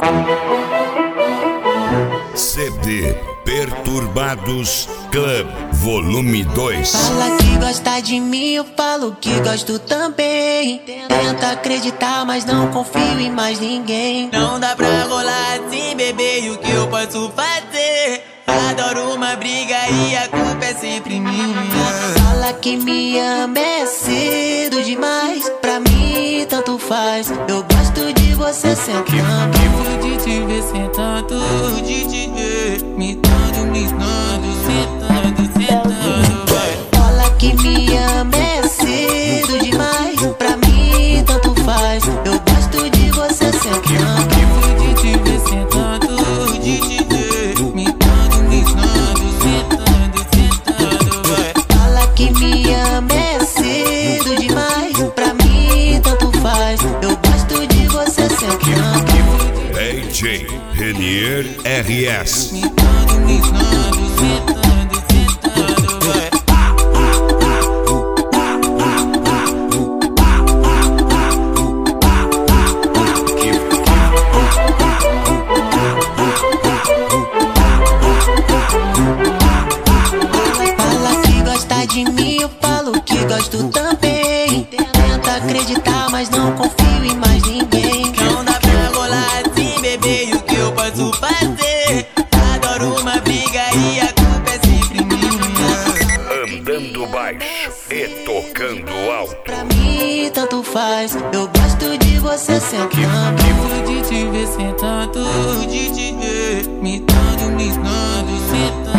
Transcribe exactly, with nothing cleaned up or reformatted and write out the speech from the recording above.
C D Perturbados Club Volume dois. Fala que gosta de mim, eu falo que gosto também. Tenta acreditar, mas não confio em mais ninguém. Não dá pra rolar assim, bebê, e o que eu posso fazer? Adoro uma briga e a culpa é sempre minha. Fala que me ama, é cedo demais. Pra mim tanto faz, eu gosto de você sentando. Gosto de te ver sentando, de te ver me dando, me dando, sentando, sentando, vai. Fala que me ama, é cedo demais. Pra mim tanto faz, eu gosto de você sentando. Gosto de te ver sentando, de te ver me dando, me dando, sentando, sentando, vai. Fala que me ama, é cedo demais. Pra mim tanto faz, eu gosto de você sentando. D J Renier R S. Me dando, me dando, sentando, sentando, vai. Fala que gosta de mim, eu falo que gosto também. Tenta acreditar, mas não confio em mais ninguém. Não dá pra rolar assim, bebê, e o que eu posso fazer? Adoro uma briga e a culpa é sempre minha. Andando baixo e tocando alto. Pra mim tanto faz, eu gosto de você sentando. Gosto de te ver sentado, de te ver me dando, me dando, sentando.